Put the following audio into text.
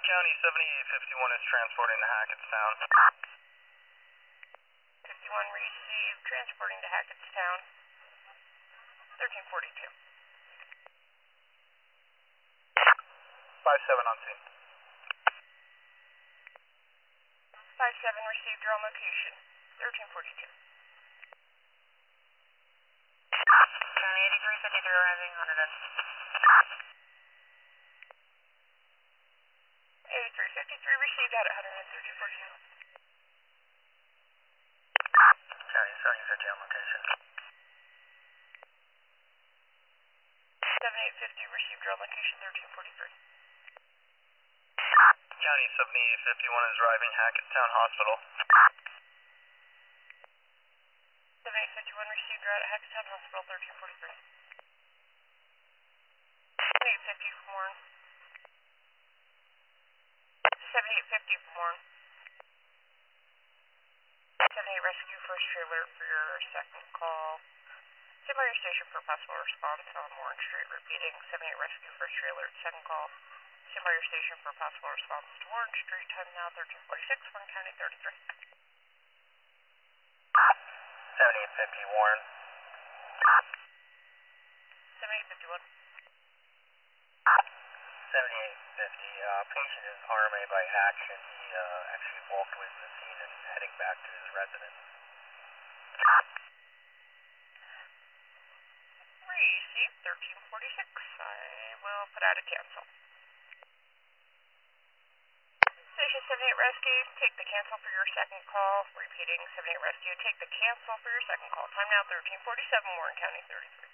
County 7851 is transporting to Hackettstown. 51 received, transporting to Hackettstown. 1342. 57 on scene. 57 received, you're on location. 1342. County 8353 arriving on it. 8353 received out at 1342. County 7050 on location. 7850 received, you're on location. 1343. County 7851 is arriving Hackettstown Hospital. 7851 received, you're out at Hackettstown Hospital. 1343. 7850 from Warren. 7850 from Warren. 78 rescue first trailer for your second call. Stand by your station for possible response on Warren Street. Repeating, 78 rescue first trailer at second call. Stand by your station for possible response to Warren Street. Time now 1346, Warren County 33. 7850 Warren. 7851. 7850, patient is RMA by action. He actually walked away from the scene and heading back to his residence. Receive 1346. I will put out a cancel. Station 78 Rescue, take the cancel for your second call. Repeating, 78 Rescue, take the cancel for your second call. Time now 1347, Warren County 33.